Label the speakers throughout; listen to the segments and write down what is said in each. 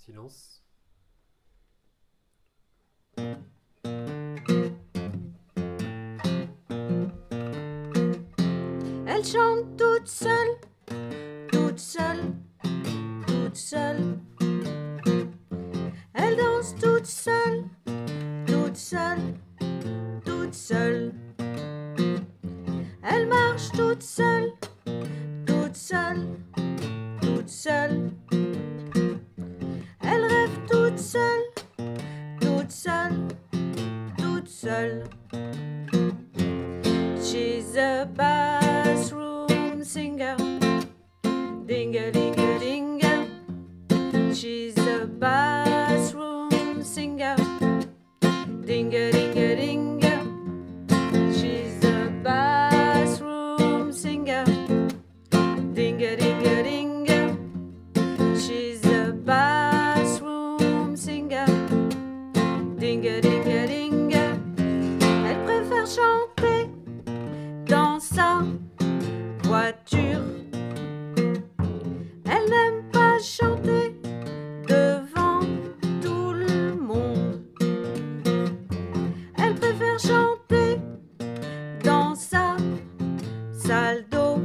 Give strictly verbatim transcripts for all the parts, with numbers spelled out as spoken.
Speaker 1: Silence.
Speaker 2: Elle chante toute seule, toute seule, toute seule. Elle danse toute seule, toute seule, toute seule. Elle marche toute seule, toute seule, toute seule. Elle rêve toute seule, toute seule, toute seule. She's a bathroom singer, ding-a-ding-a-ding-a. She's a bathroom singer, ding-a-ding-a-ding-a. She's a bathroom singer, ding-a-ding-a-ding-a. She's a bathroom singer, ding-a-ding-a-ding-a. Elle préfère chanter dans sa voiture. Elle n'aime pas chanter devant tout le monde. Elle préfère chanter dans sa salle d'eau.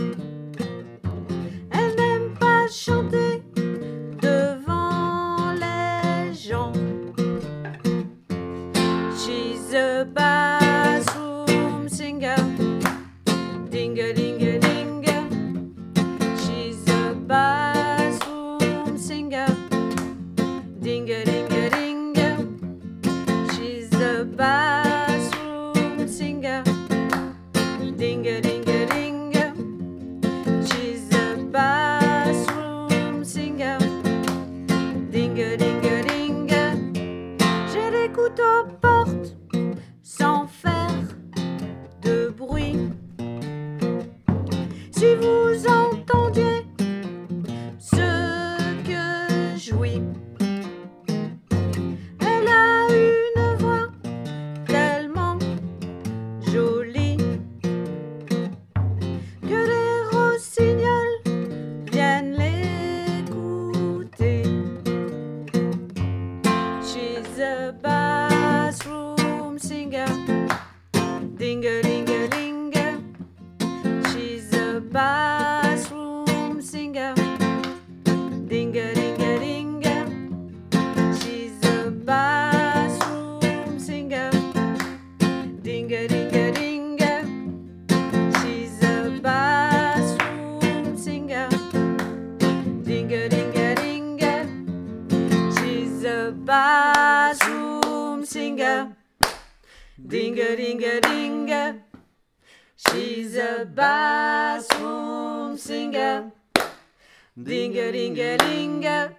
Speaker 2: Elle n'aime pas chanter devant les gens. She's a bathroom singer, ding-a-ding-a-ding-a. She's a bathroom singer, ding-a-ding-a-ding-a. She's a bathroom singer, ding-a-ding-a-ding-a. She's a bathroom singer, ding-a-ding-a-ding-a. J'ai des couteaux aux portes sans faire de bruit. Si vous entendiez ce que j'ouïs, elle a une voix tellement jolie que les rossignols viennent l'écouter. She's a bathroom singer, ding-a-ding-a-ding-a. She's a bathroom singer, ding-a-ding-a-ding-a. She's a bathroom singer, ding-a-ding-a-ding-a. She's a bathroom singer, ding-a-ding-a-ding-a. She's a bathroom singer, ding-a-ding-a-ding-a. She's a bathroom singer, ding-a-ding-a-ding-a.